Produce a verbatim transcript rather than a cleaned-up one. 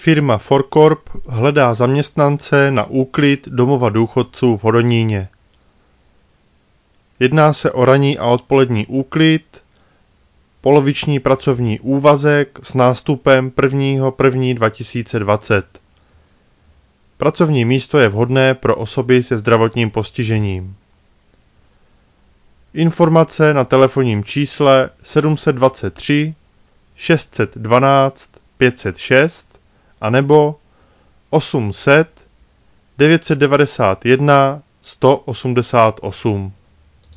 Firma Forcorp hledá zaměstnance na úklid domova důchodců v Hodoníně. Jedná se o ranní a odpolední úklid, poloviční pracovní úvazek s nástupem prvního prvního dva tisíce dvacet. Pracovní místo je vhodné pro osoby se zdravotním postižením. Informace na telefonním čísle sedm dva tři šest jedna dva pět nula šest a nebo osm set devět devět jedna sto osmdesát osm.